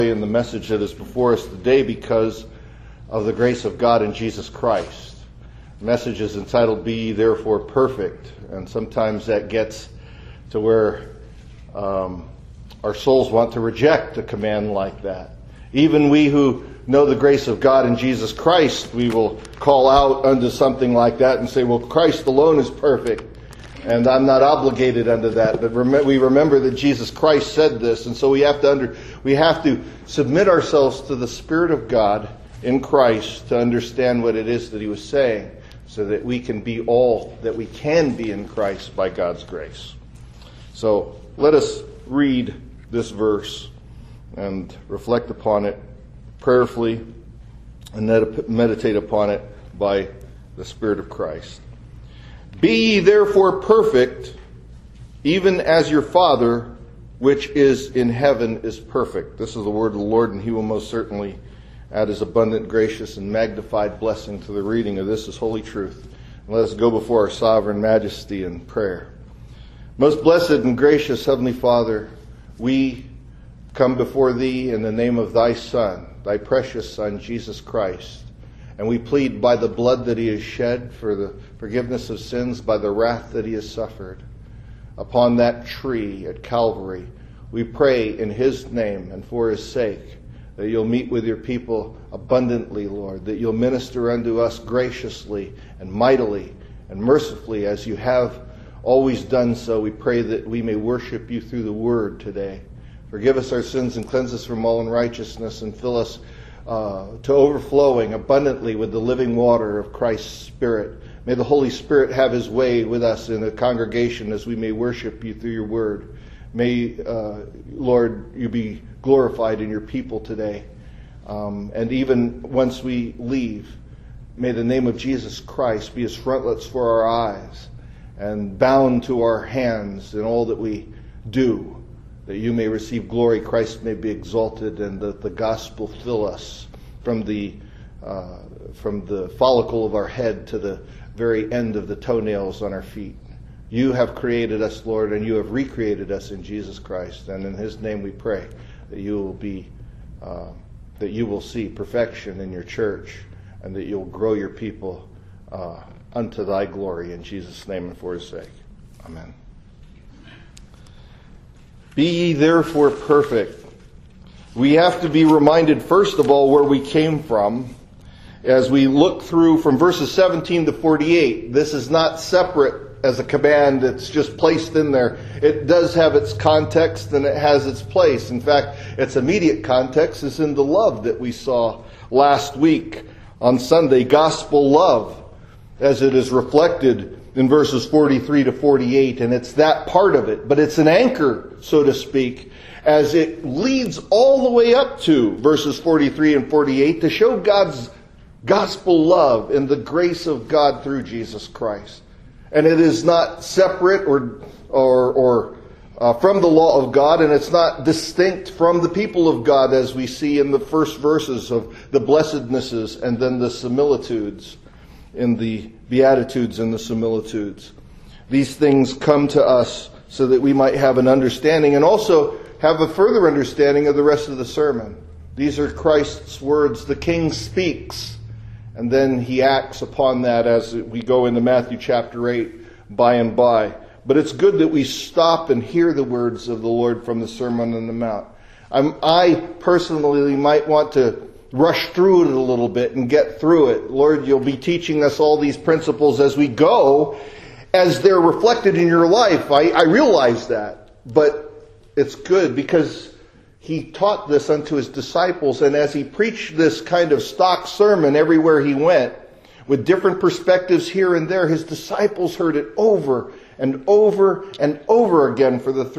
In the message that is before us today because of the grace of God in Jesus Christ. The message is entitled, Be Ye Therefore Perfect. And sometimes that gets to where our souls want to reject a command like that. Even we who know the grace of God in Jesus Christ, we will call out unto something like that and say, well, Christ alone is perfect. And I'm not obligated unto that. But we remember that Jesus Christ said this. And so we have to submit ourselves to the Spirit of God in Christ to understand what it is that He was saying, so that we can be all that we can be in Christ by God's grace. So let us read this verse and reflect upon it prayerfully and meditate upon it by the Spirit of Christ. Be ye therefore perfect, even as your Father which is in heaven is perfect. This is the word of the Lord, and He will most certainly add His abundant, gracious, and magnified blessing to the reading of this, His holy truth. And let us go before our sovereign majesty in prayer. Most blessed and gracious Heavenly Father, we come before Thee in the name of Thy Son, Thy precious Son, Jesus Christ. And we plead by the blood that He has shed for the forgiveness of sins, by the wrath that He has suffered upon that tree at Calvary. We pray in His name and for His sake that You'll meet with Your people abundantly, Lord, that You'll minister unto us graciously and mightily and mercifully as You have always done so. We pray that we may worship You through the Word today. Forgive us our sins and cleanse us from all unrighteousness, and fill us to overflowing abundantly with the living water of Christ's Spirit. May the Holy Spirit have His way with us in the congregation as we may worship You through Your Word. May, Lord, You be glorified in Your people today. And even once we leave, may the name of Jesus Christ be as frontlets for our eyes and bound to our hands in all that we do, that You may receive glory, Christ may be exalted, and that the gospel fill us from the follicle of our head to the very end of the toenails on our feet. You have created us, Lord, and You have recreated us in Jesus Christ. And in His name we pray that You will see perfection in Your church, and that You'll grow Your people unto Thy glory. In Jesus' name and for His sake. Amen. Be ye therefore perfect. We have to be reminded, first of all, where we came from. As we look through from verses 17 to 48, this is not separate as a command that's just placed in there. It does have its context and it has its place. In fact, its immediate context is in the love that we saw last week on Sunday, gospel love, as it is reflected in verses 43 to 48, and it's that part of it. But it's an anchor, so to speak, as it leads all the way up to verses 43 and 48 to show God's gospel love and the grace of God through Jesus Christ. And it is not separate or from the law of God, and it's not distinct from the people of God, as we see in the first verses of the blessednesses and then the similitudes in the Beatitudes and the similitudes. These things come to us so that we might have an understanding and also have a further understanding of the rest of the sermon. These are Christ's words. The King speaks, and then He acts upon that as we go into Matthew chapter 8 by and by. But it's good that we stop and hear the words of the Lord from the Sermon on the Mount. I personally might want to rush through it a little bit and get through it. Lord, You'll be teaching us all these principles as we go, as they're reflected in your life. I realize that. But it's good because He taught this unto His disciples, and as He preached this kind of stock sermon everywhere He went, with different perspectives here and there, His disciples heard it over and over and over again for the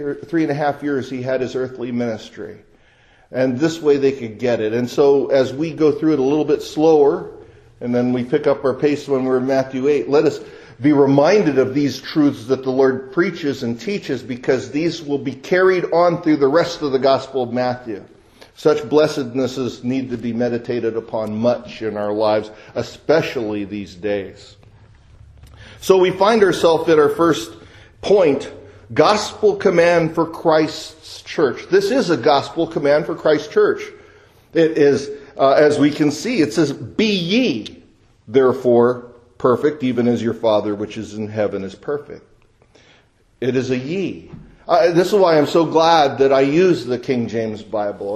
3.5 years He had His earthly ministry. And this way they could get it. And so as we go through it a little bit slower, and then we pick up our pace when we're in Matthew 8, let us be reminded of these truths that the Lord preaches and teaches, because these will be carried on through the rest of the Gospel of Matthew. Such blessednesses need to be meditated upon much in our lives, especially these days. So we find ourselves at our first point gospel command for Christ's church. This is a gospel command for Christ's church. It is, as we can see, it says, "Be ye, therefore, perfect, even as your Father which is in heaven is perfect." It is a ye. This is why I'm so glad that I use the King James Bible.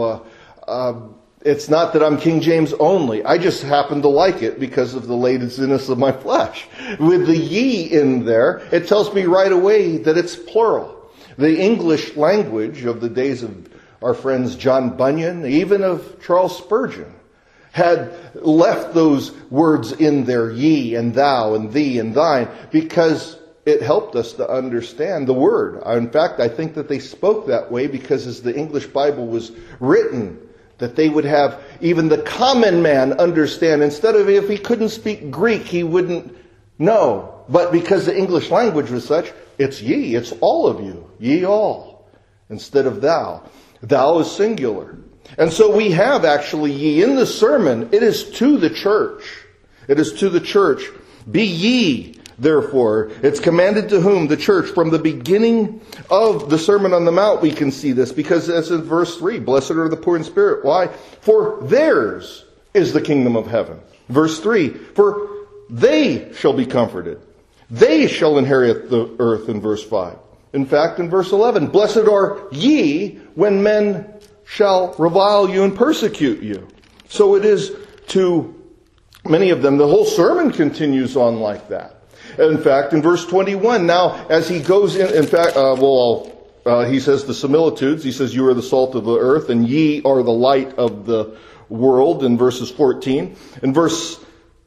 It's not that I'm King James only. I just happen to like it because of the laziness of my flesh. With the ye in there, it tells me right away that it's plural. The English language of the days of our friends John Bunyan, even of Charles Spurgeon, had left those words in there, ye and thou and thee and thine, because it helped us to understand the word. In fact, I think that they spoke that way because as the English Bible was written, that they would have even the common man understand. Instead of, if he couldn't speak Greek, he wouldn't know. But because the English language was such, it's ye, it's all of you, ye all, instead of thou. Thou is singular. And so we have actually ye in the sermon. It is to the church. It is to the church. Be ye, therefore. It's commanded to whom? The church. From the beginning of the Sermon on the Mount we can see this, because as in verse 3, blessed are the poor in spirit. Why? For theirs is the kingdom of heaven. Verse 3, for they shall be comforted. They shall inherit the earth in verse 5. In fact, in verse 11, blessed are ye when men shall revile you and persecute you. So it is to many of them. The whole sermon continues on like that. In fact, in verse 21, now as he goes in fact, he says the similitudes. He says, you are the salt of the earth, and ye are the light of the world, in verses 14. In verse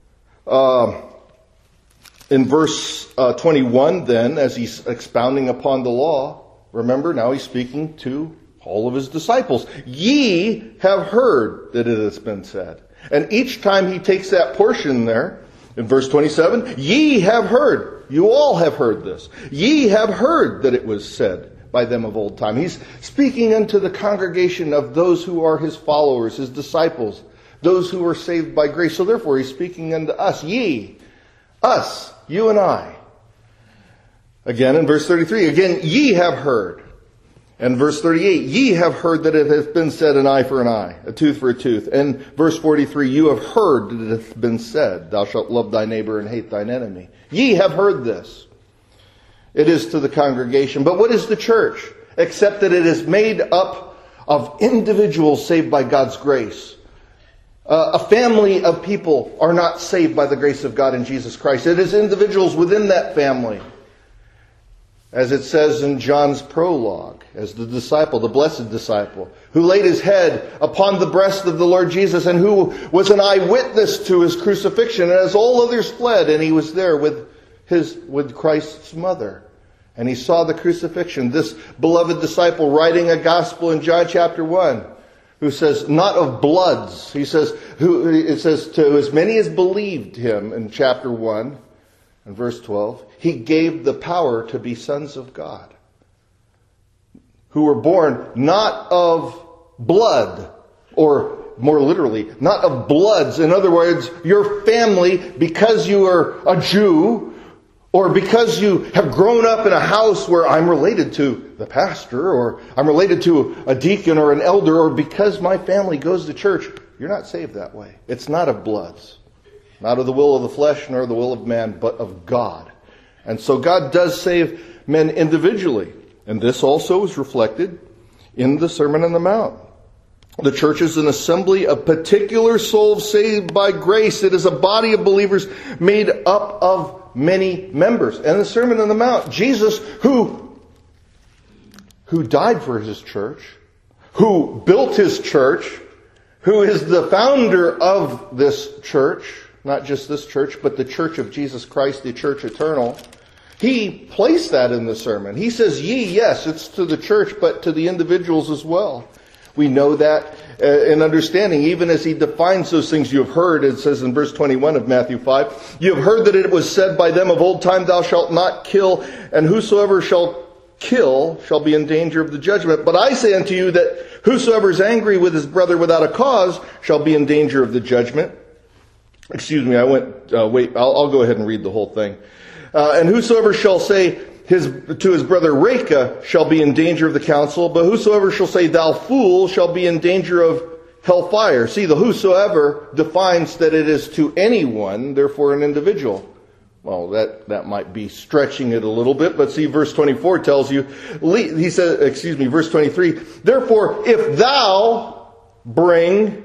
21, then, as he's expounding upon the law, remember, now he's speaking to all of his disciples. Ye have heard that it has been said. And each time he takes that portion there, in verse 27, ye have heard. You all have heard this. Ye have heard that it was said by them of old time. He's speaking unto the congregation of those who are his followers, his disciples, those who are saved by grace. So therefore he's speaking unto us. Ye, us, you and I. Again in verse 33, again, ye have heard. And verse 38, ye have heard that it has been said, an eye for an eye, a tooth for a tooth. And verse 43, you have heard that it hath been said, thou shalt love thy neighbor and hate thine enemy. Ye have heard this. It is to the congregation. But what is the church? Except that it is made up of individuals saved by God's grace. A family of people are not saved by the grace of God in Jesus Christ. It is individuals within that family. As it says in John's prologue, as the disciple, the blessed disciple, who laid his head upon the breast of the Lord Jesus and who was an eyewitness to his crucifixion, and as all others fled, and he was there with Christ's mother. And he saw the crucifixion. This beloved disciple writing a gospel in John chapter 1, who says, not of bloods. It says, to as many as believed him in chapter 1, and verse 12, he gave the power to be sons of God, who were born not of blood, or more literally, not of bloods. In other words, your family, because you are a Jew, or because you have grown up in a house where I'm related to the pastor, or I'm related to a deacon or an elder, or because my family goes to church, you're not saved that way. It's not of bloods. Not of the will of the flesh, nor the will of man, but of God. And so God does save men individually. And this also is reflected in the Sermon on the Mount. The church is an assembly of particular souls saved by grace. It is a body of believers made up of many members. And the Sermon on the Mount, Jesus, who died for his church, who built his church, who is the founder of this church, not just this church, but the church of Jesus Christ, the church eternal. He placed that in the sermon. He says, ye, yes, it's to the church, but to the individuals as well. We know that in understanding, even as he defines those things you have heard. It says in verse 21 of Matthew 5, you have heard that it was said by them of old time, thou shalt not kill, and whosoever shall kill shall be in danger of the judgment. But I say unto you that whosoever is angry with his brother without a cause shall be in danger of the judgment. Excuse me, I'll go ahead and read the whole thing. And whosoever shall say, to his brother Rechah shall be in danger of the council, but whosoever shall say, thou fool, shall be in danger of hellfire. See, the whosoever defines that it is to anyone, therefore an individual. Well, that might be stretching it a little bit, but see, verse 24 tells you, verse 23, therefore, if thou bring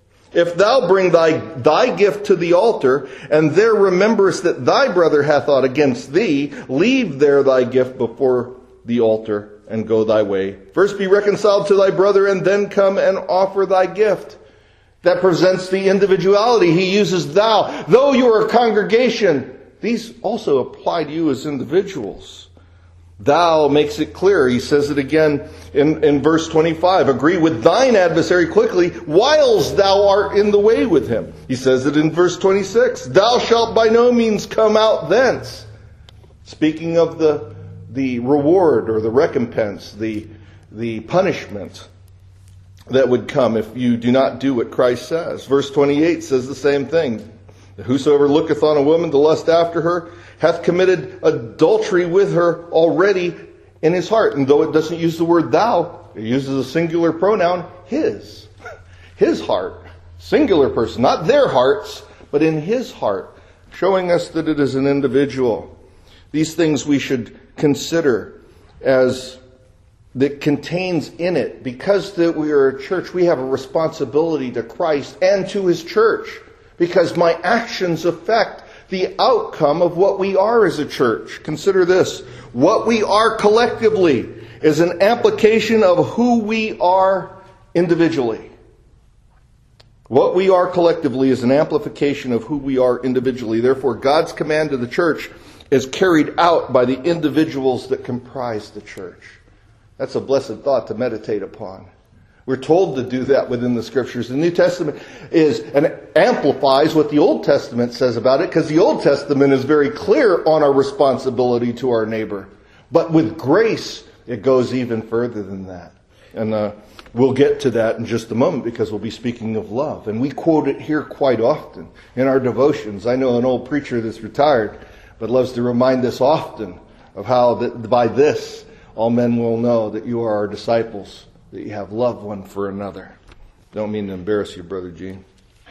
thy gift to the altar, and there rememberest that thy brother hath aught against thee, leave there thy gift before the altar, and go thy way. First be reconciled to thy brother, and then come and offer thy gift. That presents the individuality. He uses thou. Though you are a congregation, these also apply to you as individuals. Thou makes it clear. He says it again in verse 25. Agree with thine adversary quickly, whiles thou art in the way with him. He says it in verse 26. Thou shalt by no means come out thence. Speaking of the reward or the recompense, the punishment that would come if you do not do what Christ says. Verse 28 says the same thing. Whosoever looketh on a woman to lust after her hath committed adultery with her already in his heart. And though it doesn't use the word thou, it uses a singular pronoun, his. His heart. Singular person. Not their hearts, but in his heart. Showing us that it is an individual. These things we should consider as that contains in it. Because that we are a church, we have a responsibility to Christ and to his church. Because my actions affect the outcome of what we are as a church. Consider this. What we are collectively is an application of who we are individually. What we are collectively is an amplification of who we are individually. Therefore, God's command to the church is carried out by the individuals that comprise the church. That's a blessed thought to meditate upon. We're told to do that within the Scriptures. The New Testament amplifies what the Old Testament says about it, because the Old Testament is very clear on our responsibility to our neighbor. But with grace, it goes even further than that. And we'll get to that in just a moment, because we'll be speaking of love. And we quote it here quite often in our devotions. I know an old preacher that's retired, but loves to remind us often of how that by this all men will know that you are our disciples, that you have love one for another. Don't mean to embarrass you, Brother Gene.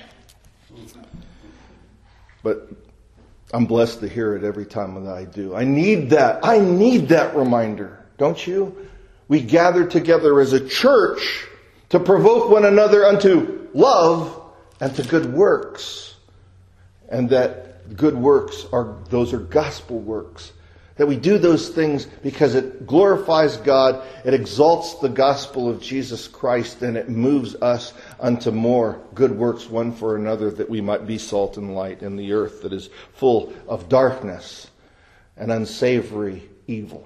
But I'm blessed to hear it every time that I do. I need that. I need that reminder. Don't you? We gather together as a church to provoke one another unto love and to good works. And that good works those are gospel works. That we do those things because it glorifies God, it exalts the gospel of Jesus Christ, and it moves us unto more good works one for another, that we might be salt and light in the earth that is full of darkness and unsavory evil.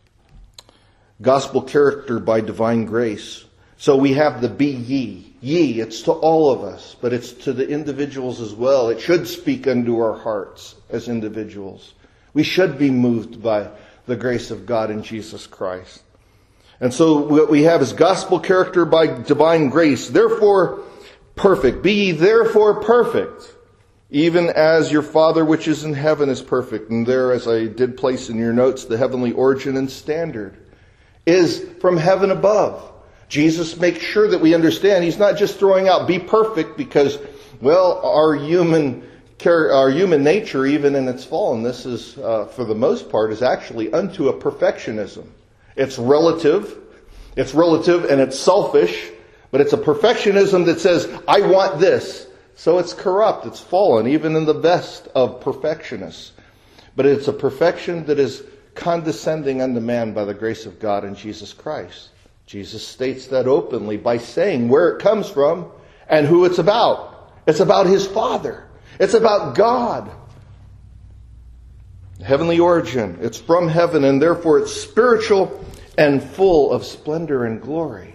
Gospel character by divine grace. So we have the be ye. Ye, it's to all of us, but it's to the individuals as well. It should speak unto our hearts as individuals. We should be moved by the grace of God in Jesus Christ. And so what we have is gospel character by divine grace. Therefore perfect. Be ye therefore perfect, even as your Father which is in heaven is perfect. And there, as I did place in your notes, the heavenly origin and standard is from heaven above. Jesus makes sure that we understand he's not just throwing out be perfect because, well, our human nature, even in its fallenness, is, for the most part, is actually unto a perfectionism. It's relative and it's selfish, but it's a perfectionism that says, I want this. So it's corrupt, it's fallen, even in the best of perfectionists. But it's a perfection that is condescending unto man by the grace of God in Jesus Christ. Jesus states that openly by saying where it comes from and who it's about. It's about his Father. It's about God. Heavenly origin. It's from heaven, and therefore it's spiritual and full of splendor and glory.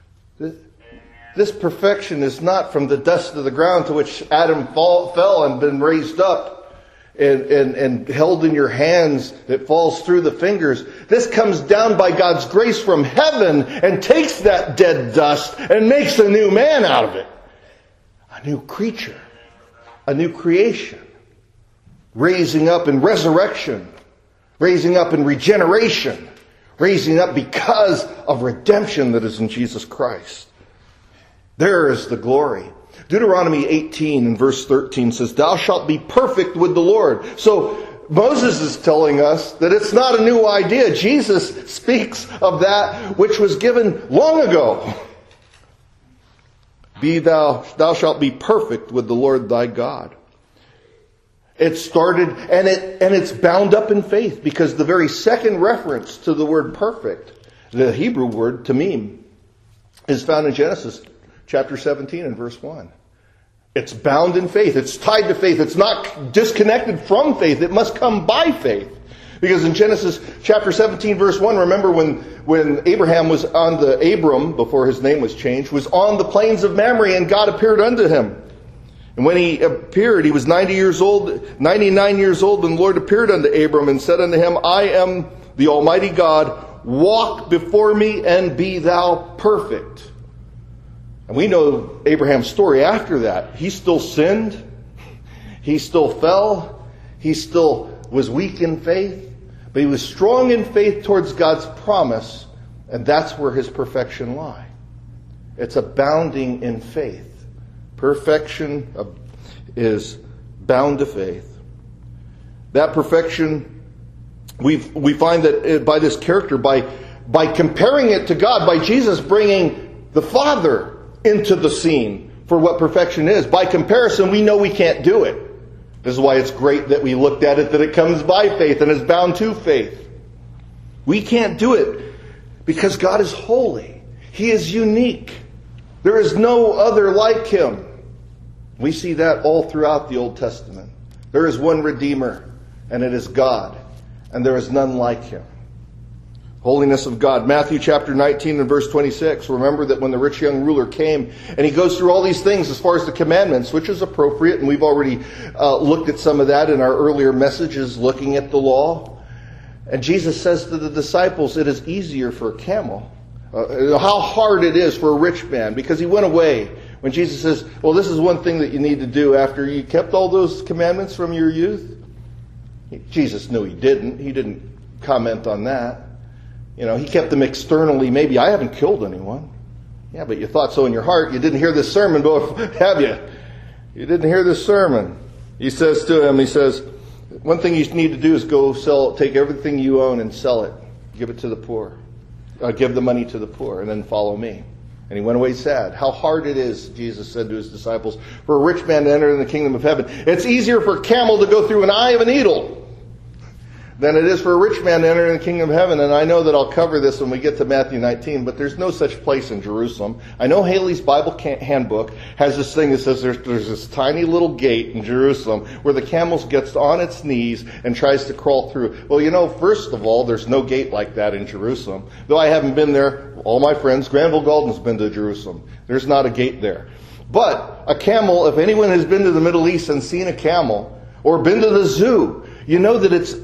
This perfection is not from the dust of the ground to which Adam fell and been raised up and held in your hands that falls through the fingers. This comes down by God's grace from heaven and takes that dead dust and makes a new man out of it. A new creature. A new creation, raising up in resurrection raising up in regeneration, raising up because of redemption that is in Jesus Christ. There is the glory. Deuteronomy 18 and verse 13 says, "Thou shalt be perfect with the Lord." So Moses is telling us that it's not a new idea. Jesus speaks of that which was given long ago. Thou shalt be perfect with the Lord thy God. It started, and it's bound up in faith, because the very second reference to the word perfect, the Hebrew word tamim, is found in Genesis chapter 17 and verse 1. It's bound in faith. It's tied to faith. It's not disconnected from faith. It must come by faith. Because in Genesis chapter 17 verse 1, remember when Abraham was on Abram, before his name was changed, was on the plains of Mamre, and God appeared unto him. And when he appeared, he was 99 years old, and the Lord appeared unto Abram and said unto him, "I am the Almighty God, walk before me and be thou perfect." And we know Abraham's story after that. He still sinned. He still fell. He still was weak in faith. But he was strong in faith towards God's promise. And that's where his perfection lies. It's abounding in faith. Perfection is bound to faith. That perfection, we find that by this character, by comparing it to God, by Jesus bringing the Father into the scene for what perfection is. By comparison, we know we can't do it. This is why it's great that we looked at it, that it comes by faith and is bound to faith. We can't do it because God is holy. He is unique. There is no other like him. We see that all throughout the Old Testament. There is one Redeemer, and it is God, and there is none like him. Holiness of God. Matthew chapter 19 and verse 26. Remember that when the rich young ruler came, and he goes through all these things as far as the commandments, which is appropriate, and we've already looked at some of that in our earlier messages, looking at the law. And Jesus says to the disciples, it is easier for a camel. How hard it is for a rich man, because he went away. When Jesus says, well, this is one thing that you need to do after you kept all those commandments from your youth. Jesus knew he didn't. He didn't comment on that. You know, he kept them externally. Maybe I haven't killed anyone. Yeah, but you thought so in your heart. You didn't hear this sermon, have you? You didn't hear this sermon. He says to him, one thing you need to do is go take everything you own and sell it. Give it to the poor. Give the money to the poor, and then follow me. And he went away sad. How hard it is, Jesus said to his disciples, for a rich man to enter in the kingdom of heaven. It's easier for a camel to go through an eye of a needle than it is for a rich man to enter in the kingdom of heaven. And I know that I'll cover this when we get to Matthew 19, but there's no such place in Jerusalem. I know Haley's Bible handbook has this thing that says there's this tiny little gate in Jerusalem where the camel gets on its knees and tries to crawl through. Well, you know, first of all, there's no gate like that in Jerusalem. Though I haven't been there, all my friends, Granville Galton's been to Jerusalem. There's not a gate there. But a camel, if anyone has been to the Middle East and seen a camel, or been to the zoo, you know that its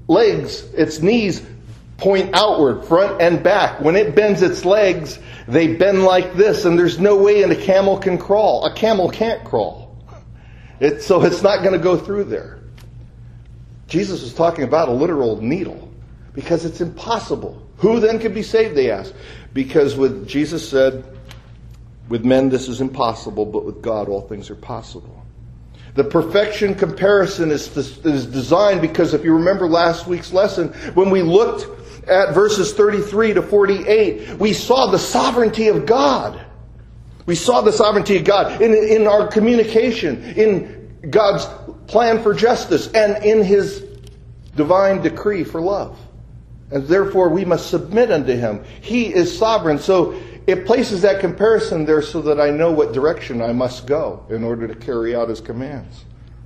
knees point outward, front and back. When it bends its legs, they bend like this, and there's no way a camel can crawl. A camel can't crawl. So it's not going to go through there. Jesus was talking about a literal needle, because it's impossible. Who then could be saved, they asked. Because Jesus said, with men this is impossible, but with God all things are possible. The perfection comparison is designed because if you remember last week's lesson, when we looked at verses 33 to 48, we saw the sovereignty of God. We saw the sovereignty of God in our communication, in God's plan for justice, and in his divine decree for love. And therefore we must submit unto him. He is sovereign. So it places that comparison there so that I know what direction I must go in order to carry out his commands.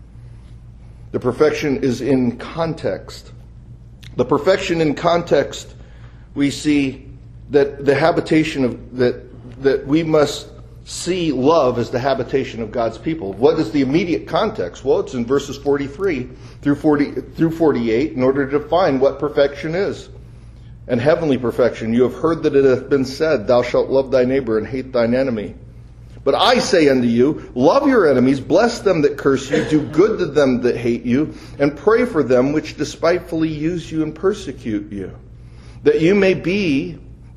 The perfection is in context. The perfection in context, we see that the habitation of that we must see love as the habitation of God's people. What is the immediate context? Well, it's in verses 43 through 48 in order to define what perfection is. And heavenly perfection, you have heard that it hath been said, thou shalt love thy neighbor and hate thine enemy. But I say unto you, love your enemies, bless them that curse you, do good to them that hate you, and pray for them which despitefully use you and persecute you, that ye may be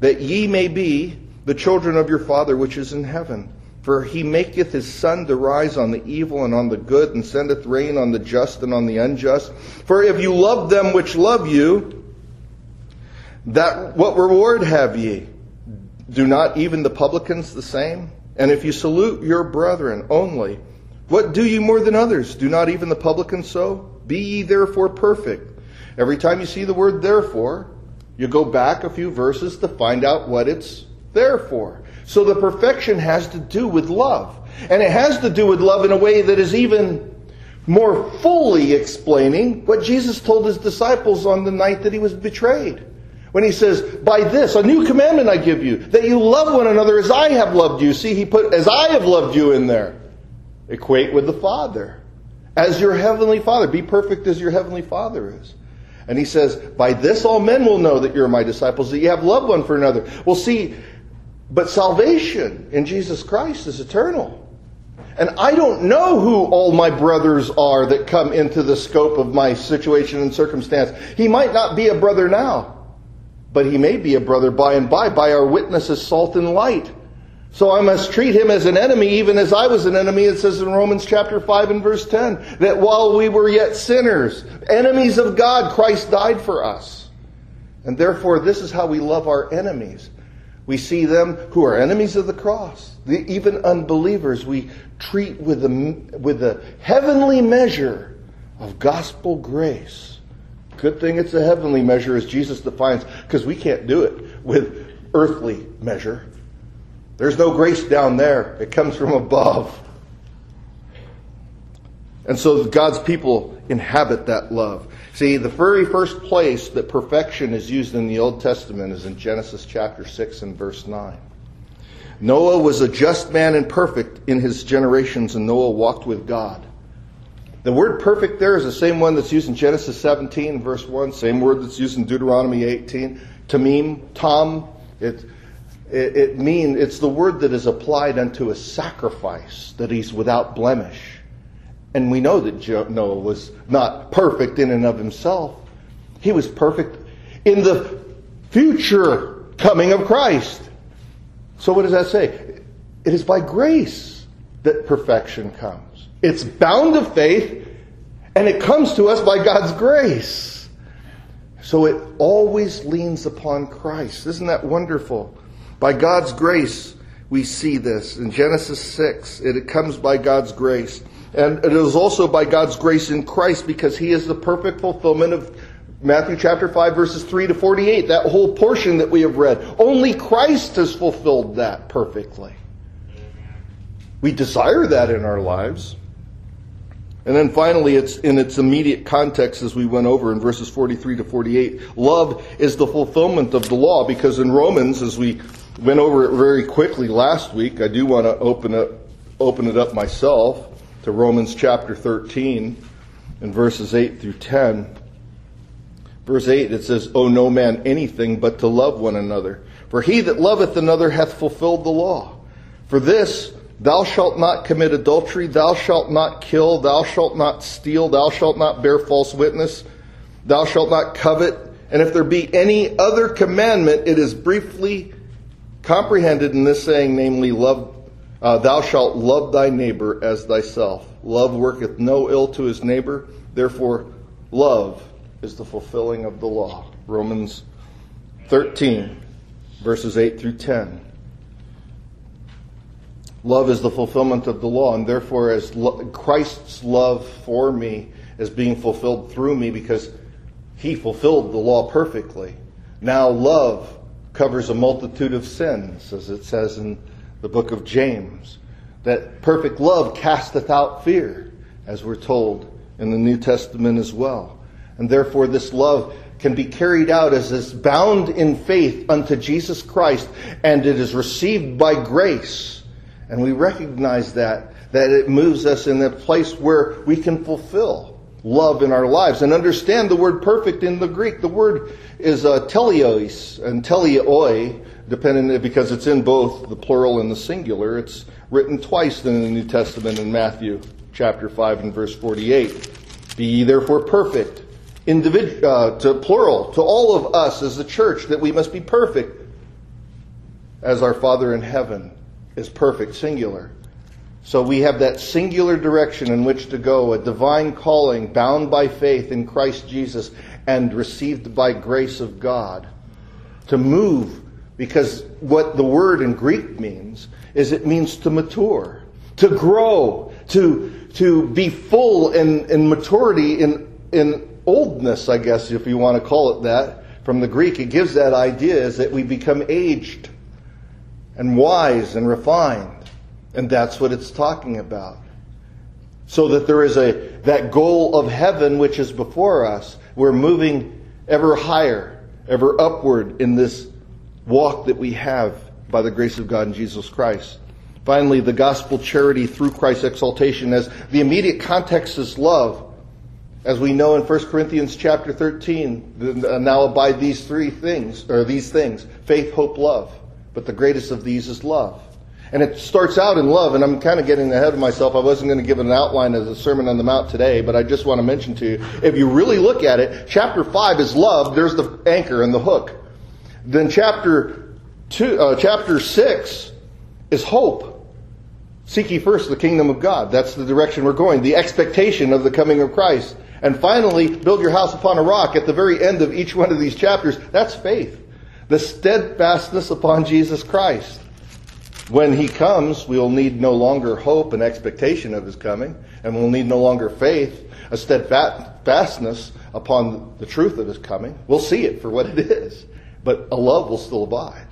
the children of your Father which is in heaven. For he maketh his sun to rise on the evil and on the good, and sendeth rain on the just and on the unjust. For if you love them which love you, that what reward have ye? Do not even the publicans the same? And if you salute your brethren only, what do you more than others? Do not even the publicans so? Be ye therefore perfect. Every time you see the word therefore, you go back a few verses to find out what it's there for. So the perfection has to do with love. And it has to do with love in a way that is even more fully explaining what Jesus told his disciples on the night that he was betrayed. When he says, by this, a new commandment I give you, that you love one another as I have loved you. See, he put, as I have loved you in there. Equate with the Father. As your heavenly Father. Be perfect as your heavenly Father is. And he says, by this all men will know that you're my disciples, that you have love one for another. Well, see, but salvation in Jesus Christ is eternal. And I don't know who all my brothers are that come into the scope of my situation and circumstance. He might not be a brother now. But he may be a brother by and by our witness as salt and light. So I must treat him as an enemy, even as I was an enemy. It says in Romans chapter 5 and verse 10, that while we were yet sinners, enemies of God, Christ died for us. And therefore, this is how we love our enemies. We see them who are enemies of the cross. Even unbelievers, we treat with the heavenly measure of gospel grace. Good thing it's a heavenly measure, as Jesus defines, because we can't do it with earthly measure. There's no grace down there. It comes from above. And so God's people inhabit that love. See, the very first place that perfection is used in the Old Testament is in Genesis chapter 6 and verse 9. Noah was a just man and perfect in his generations, and Noah walked with God. The word perfect there is the same one that's used in Genesis 17, verse 1. Same word that's used in Deuteronomy 18. Tamim. It's the word that is applied unto a sacrifice, that he's without blemish. And we know that Noah was not perfect in and of himself. He was perfect in the future coming of Christ. So what does that say? It is by grace that perfection comes. It's bound to faith, and it comes to us by God's grace. So it always leans upon Christ. Isn't that wonderful? By God's grace, we see this. In Genesis 6, it comes by God's grace. And it is also by God's grace in Christ, because he is the perfect fulfillment of Matthew chapter 5, verses 3 to 48. That whole portion that we have read. Only Christ has fulfilled that perfectly. We desire that in our lives. And then finally, it's in its immediate context, as we went over in verses 43 to 48. Love is the fulfillment of the law, because in Romans, as we went over it very quickly last week, I do want to open it up myself to Romans chapter 13 and verses 8 through 10. Verse 8, it says, "Owe no man anything but to love one another. For he that loveth another hath fulfilled the law. For this, thou shalt not commit adultery, thou shalt not kill, thou shalt not steal, thou shalt not bear false witness, thou shalt not covet. And if there be any other commandment, it is briefly comprehended in this saying, namely, thou shalt love thy neighbor as thyself. Love worketh no ill to his neighbor, therefore love is the fulfilling of the law." Romans 13, verses 8 through 10. Love is the fulfillment of the law, and therefore as Christ's love for me is being fulfilled through me, because he fulfilled the law perfectly. Now love covers a multitude of sins, as it says in the book of James. That perfect love casteth out fear, as we're told in the New Testament as well. And therefore this love can be carried out as is bound in faith unto Jesus Christ, and it is received by grace. And we recognize that it moves us in a place where we can fulfill love in our lives. And understand the word perfect in the Greek. The word is teleos and teleoi. because it's in both the plural and the singular. It's written twice in the New Testament in Matthew chapter 5 and verse 48. Be ye therefore perfect, to plural, to all of us as the church, that we must be perfect as our Father in heaven is perfect, singular. So we have that singular direction in which to go, a divine calling bound by faith in Christ Jesus and received by grace of God. To move, because what the word in Greek means is it means to mature, to grow, to be full in maturity, in oldness, I guess, if you want to call it that. From the Greek, it gives that idea is that we become aged and wise and refined. And that's what it's talking about. So that there is that goal of heaven which is before us. We're moving ever higher, ever upward in this walk that we have by the grace of God in Jesus Christ. Finally, the gospel charity through Christ's exaltation, as the immediate context is love. As we know in 1 Corinthians chapter 13, now abide these things, faith, hope, love. But the greatest of these is love. And it starts out in love, and I'm kind of getting ahead of myself. I wasn't going to give an outline as a Sermon on the Mount today, but I just want to mention to you, if you really look at it, chapter 5 is love. There's the anchor and the hook. Then chapter 6 is hope. Seek ye first the kingdom of God. That's the direction we're going. The expectation of the coming of Christ. And finally, build your house upon a rock. At the very end of each one of these chapters, that's faith. The steadfastness upon Jesus Christ. When He comes, we will need no longer hope and expectation of His coming. And we'll need no longer faith, a steadfastness upon the truth of His coming. We'll see it for what it is. But a love will still abide.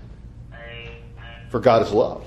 For God is love.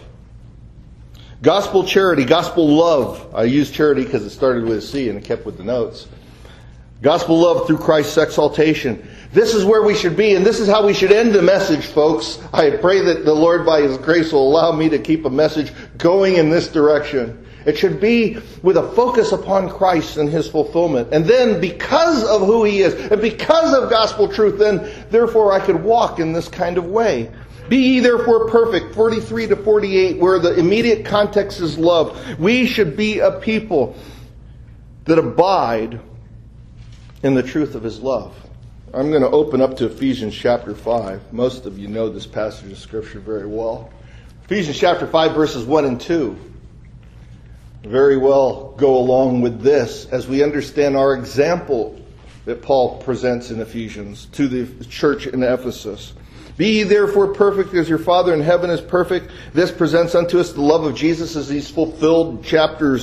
Gospel charity, gospel love. I use charity because it started with a C and it kept with the notes. Gospel love through Christ's exaltation. This is where we should be, and this is how we should end the message, folks. I pray that the Lord, by His grace, will allow me to keep a message going in this direction. It should be with a focus upon Christ and His fulfillment. And then, because of who He is, and because of gospel truth, then, therefore, I could walk in this kind of way. Be ye therefore perfect, 43 to 48, where the immediate context is love. We should be a people that abide in the truth of His love. I'm going to open up to Ephesians chapter 5. Most of you know this passage of Scripture very well. Ephesians chapter 5 verses 1 and 2 very well go along with this as we understand our example that Paul presents in Ephesians to the church in Ephesus. Be ye therefore perfect as your Father in heaven is perfect. This presents unto us the love of Jesus as He's fulfilled chapter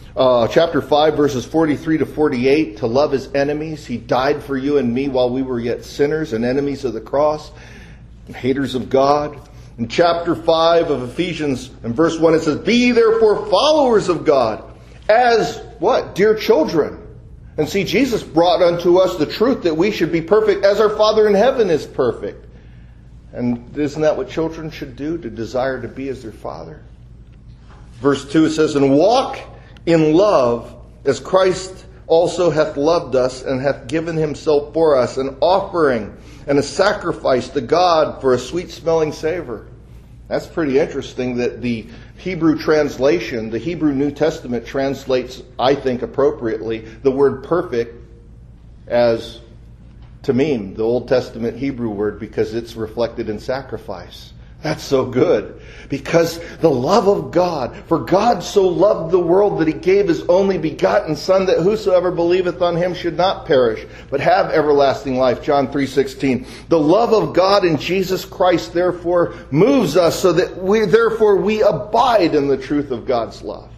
5 verses 43 to 48. To love His enemies. He died for you and me while we were yet sinners and enemies of the cross and haters of God. In chapter 5 of Ephesians, in verse 1, it says, Be ye therefore followers of God as what? Dear children. And see, Jesus brought unto us the truth that we should be perfect as our Father in heaven is perfect. And isn't that what children should do? To desire to be as their Father? Verse 2, it says, And walk in love as Christ also hath loved us and hath given Himself for us, an offering and a sacrifice to God for a sweet-smelling savor. That's pretty interesting that the Hebrew translation, the Hebrew New Testament translates, I think appropriately, the word perfect as tamim, the Old Testament Hebrew word, because it's reflected in sacrifice. That's so good. Because the love of God, for God so loved the world that He gave His only begotten Son, that whosoever believeth on Him should not perish, but have everlasting life. John 3:16. The love of God in Jesus Christ, therefore, moves us so that we abide in the truth of God's love.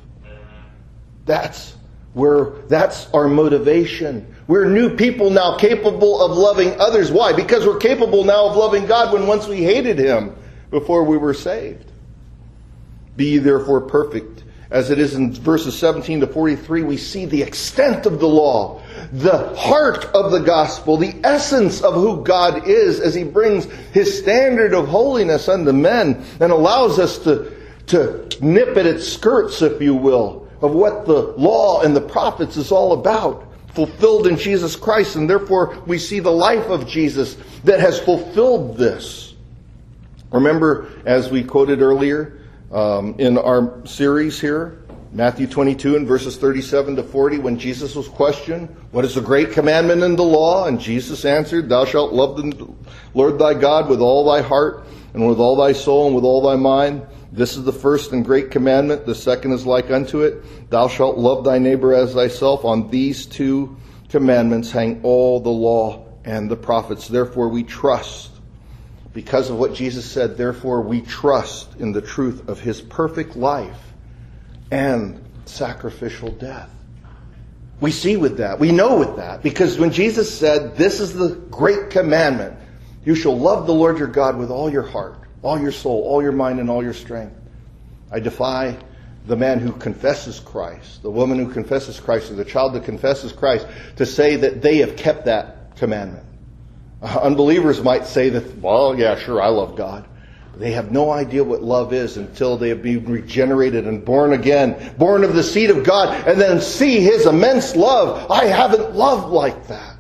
That's our motivation. We're new people now capable of loving others. Why? Because we're capable now of loving God when once we hated Him before we were saved. Be ye therefore perfect. As it is in verses 17 to 43, we see the extent of the law, the heart of the gospel, the essence of who God is as He brings His standard of holiness unto men and allows us to nip at its skirts, if you will, of what the law and the prophets is all about, fulfilled in Jesus Christ. And therefore we see the life of Jesus that has fulfilled this. Remember, as we quoted earlier in our series here, Matthew 22 and verses 37 to 40, when Jesus was questioned, what is the great commandment in the law? And Jesus answered, thou shalt love the Lord thy God with all thy heart and with all thy soul and with all thy mind. This is the first and great commandment. The second is like unto it. Thou shalt love thy neighbor as thyself. On these two commandments hang all the law and the prophets. Therefore we trust. Because of what Jesus said, therefore we trust in the truth of his perfect life and sacrificial death. We see with that. We know with that. Because when Jesus said, this is the great commandment, you shall love the Lord your God with all your heart, all your soul, all your mind, and all your strength. I defy the man who confesses Christ, the woman who confesses Christ, or the child that confesses Christ, to say that they have kept that commandment. Unbelievers might say that, well, yeah, sure, I love God. They have no idea what love is until they have been regenerated and born again, born of the seed of God, and then see his immense love. I haven't loved like that.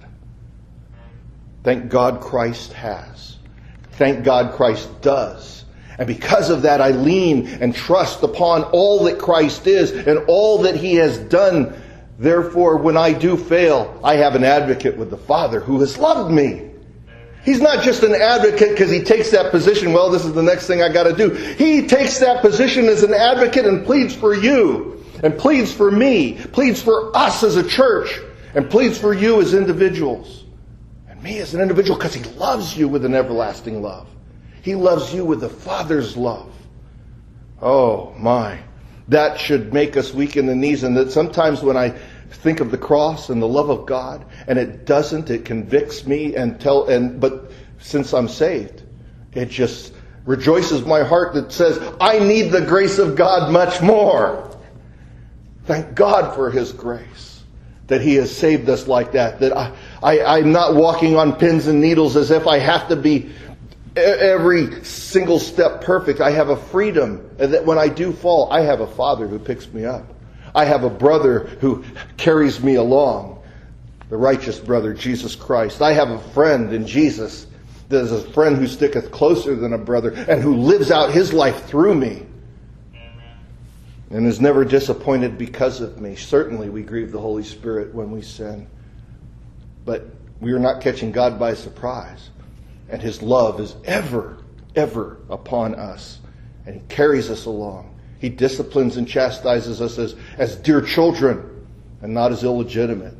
Thank God Christ has. Thank God Christ does. And because of that, I lean and trust upon all that Christ is and all that he has done. Therefore, when I do fail, I have an advocate with the Father who has loved me. He's not just an advocate because he takes that position, well, this is the next thing I got to do. He takes that position as an advocate and pleads for you, and pleads for me, pleads for us as a church, and pleads for you as individuals. And me as an individual, because he loves you with an everlasting love. He loves you with the Father's love. Oh my. That should make us weak in the knees, and that sometimes when I think of the cross and the love of God, and it doesn't, it convicts me but since I'm saved, it just rejoices my heart that says, I need the grace of God much more. Thank God for his grace, that he has saved us like that, that I'm not walking on pins and needles as if I have to be every single step perfect. I have a freedom, and that when I do fall, I have a Father who picks me up. I have a brother who carries me along, the righteous brother, Jesus Christ. I have a friend in Jesus that is a friend who sticketh closer than a brother and who lives out his life through me and is never disappointed because of me. Certainly we grieve the Holy Spirit when we sin, but we are not catching God by surprise. And his love is ever, ever upon us, and he carries us along. He disciplines and chastises us as dear children and not as illegitimate.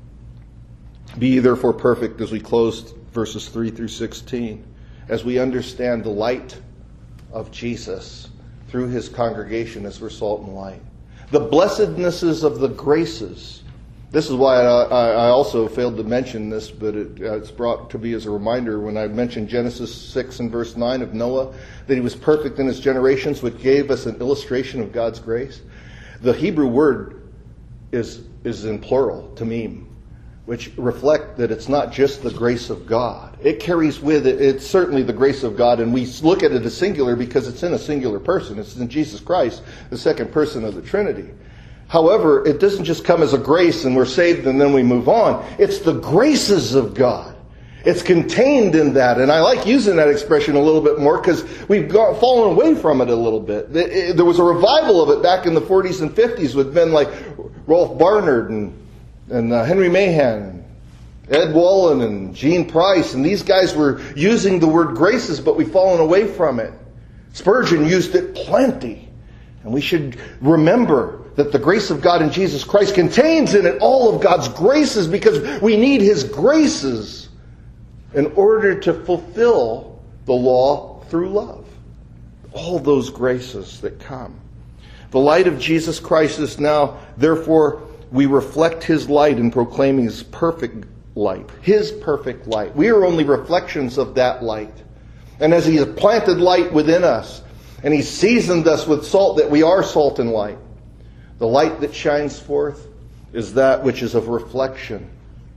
Be ye therefore perfect, as we close verses 3 through 16, as we understand the light of Jesus through his congregation as we're salt and light. The blessednesses of the graces. This is why I also failed to mention this, but it's brought to me as a reminder when I mentioned Genesis 6 and verse 9 of Noah, that he was perfect in his generations, which gave us an illustration of God's grace. The Hebrew word is in plural, tamim, which reflect that it's not just the grace of God. It carries with it, it's certainly the grace of God, and we look at it as singular because it's in a singular person. It's in Jesus Christ, the second person of the Trinity. However, it doesn't just come as a grace and we're saved and then we move on. It's the graces of God. It's contained in that. And I like using that expression a little bit more because we've fallen away from it a little bit. There was a revival of it back in the 40s and 50s with men like Rolf Barnard and Henry Mahan, Ed Wallen and Gene Price. And these guys were using the word graces, but we've fallen away from it. Spurgeon used it plenty. And we should remember that the grace of God in Jesus Christ contains in it all of God's graces, because we need his graces in order to fulfill the law through love. All those graces that come. The light of Jesus Christ is now, therefore, we reflect his light in proclaiming his perfect light. His perfect light. We are only reflections of that light. And as he has planted light within us, and he seasoned us with salt, that we are salt and light. The light that shines forth is that which is of reflection.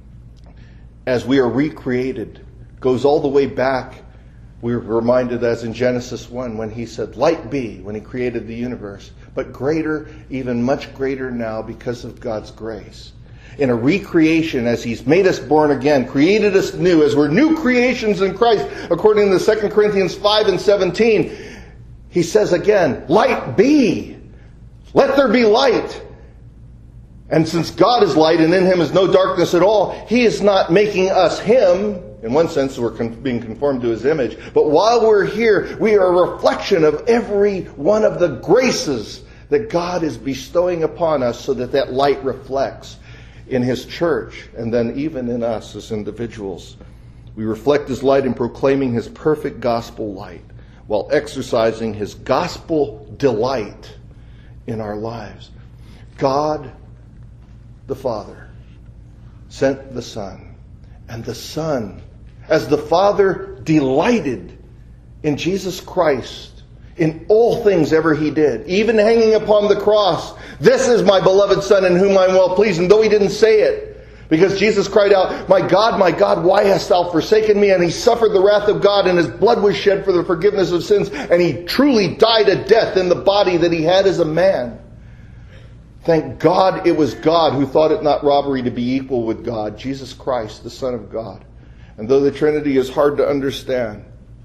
As we are recreated, goes all the way back. We're reminded, as in Genesis 1, when he said, light be, when he created the universe. But greater, even much greater now, because of God's grace. in a recreation as He's made us born again, created us new, as we're new creations in Christ, according to 2 Corinthians 5 and 17, He says again, light be. Let there be light. And since God is light and in Him is no darkness at all, He is not making us Him. In one sense, we're being conformed to His image. But while we're here, we are a reflection of every one of the graces that God is bestowing upon us so that that light reflects in His church and then even in us as individuals. We reflect His light in proclaiming His perfect gospel light while exercising His gospel delight in our lives. God the Father sent the Son, and the Son, as the Father delighted in Jesus Christ, in all things ever He did, even hanging upon the cross, this is my beloved Son in whom I am well pleased. And though He didn't say it, because Jesus cried out, my God, why hast thou forsaken me? And He suffered the wrath of God, and His blood was shed for the forgiveness of sins, and He truly died a death in the body that He had as a man. Thank God it was God who thought it not robbery to be equal with God, Jesus Christ, the Son of God. And though the Trinity is hard to understand,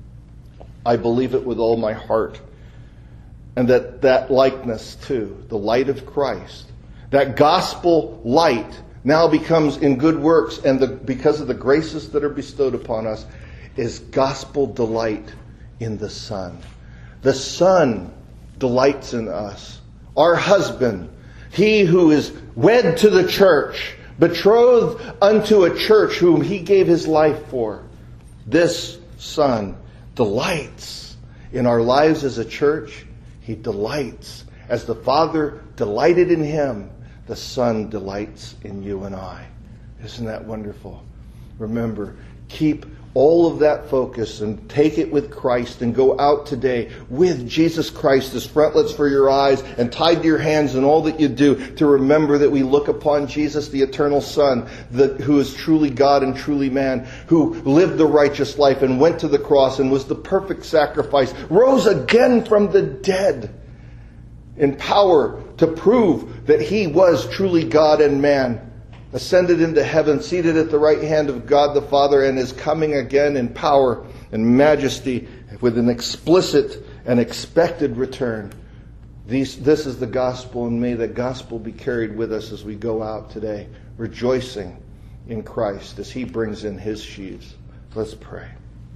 I believe it with all my heart. And that likeness too, the light of Christ, that gospel light now becomes in good works, and because of the graces that are bestowed upon us, is gospel delight in the Son. The Son delights in us. Our husband, He who is wed to the church, betrothed unto a church whom He gave His life for. This Son delights in our lives as a church. He delights. As the Father delighted in Him, the Son delights in you and I. Isn't that wonderful? Remember, keep all of that focus and take it with Christ and go out today with Jesus Christ as frontlets for your eyes and tied to your hands in all that you do, to remember that we look upon Jesus, the eternal Son, who is truly God and truly man, who lived the righteous life and went to the cross and was the perfect sacrifice, rose again from the dead in power to prove that He was truly God and man, ascended into heaven, seated at the right hand of God the Father, and is coming again in power and majesty with an explicit and expected return. This is the gospel, and may the gospel be carried with us as we go out today, rejoicing in Christ as He brings in His sheaves. Let's pray.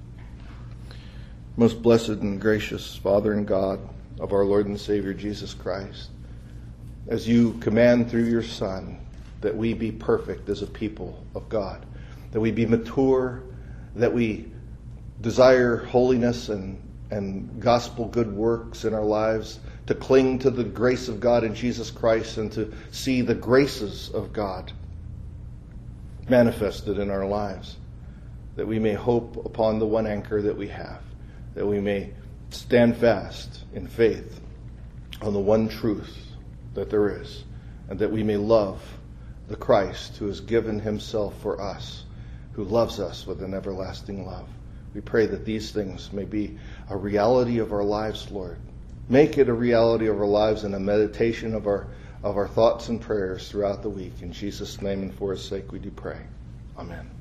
Most blessed and gracious Father and God of our Lord and Savior Jesus Christ, as You command through Your Son that we be perfect as a people of God, that we be mature, that we desire holiness and gospel good works in our lives, to cling to the grace of God in Jesus Christ and to see the graces of God manifested in our lives, that we may hope upon the one anchor that we have, that we may stand fast in faith on the one truth that there is, and that we may love the Christ who has given Himself for us, who loves us with an everlasting love. We pray that these things may be a reality of our lives, Lord. Make it a reality of our lives and a meditation of our thoughts and prayers throughout the week. In Jesus' name and for His sake we do pray. Amen.